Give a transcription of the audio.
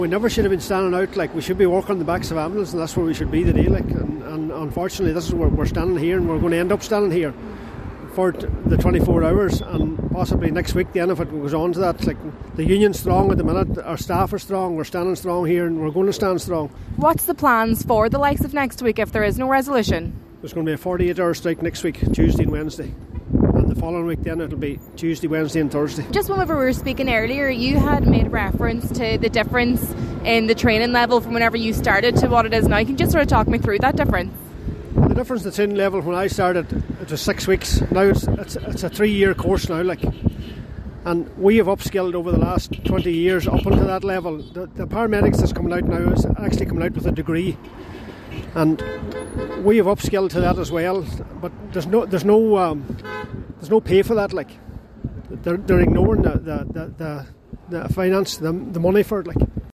We never should have been standing out. Like, we should be working on the backs of ambulance, and that's where we should be today. Like, and unfortunately, this is where we're standing here, and we're going to end up standing here for the 24 hours, and possibly next week, the end of it goes on to that. Like, the union's strong at the minute, our staff are strong, we're standing strong here, and we're going to stand strong. What's the plans for the likes of next week if there is no resolution? There's going to be a 48-hour strike next week, Tuesday and Wednesday. And the following week then it'll be Tuesday, Wednesday and Thursday. Just whenever we were speaking earlier, you had made reference to the difference in the training level from whenever you started to what it is now. Can you just sort of talk me through that difference? The difference, the training level when I started, it was 6 weeks. Now it's a 3-year course now, like, and we have upskilled over the last 20 years up into that level. The paramedics that's coming out now is actually coming out with a degree, and we have upskilled to that as well. But there's no pay for that. Like, they're ignoring the finance, the money for it. Like.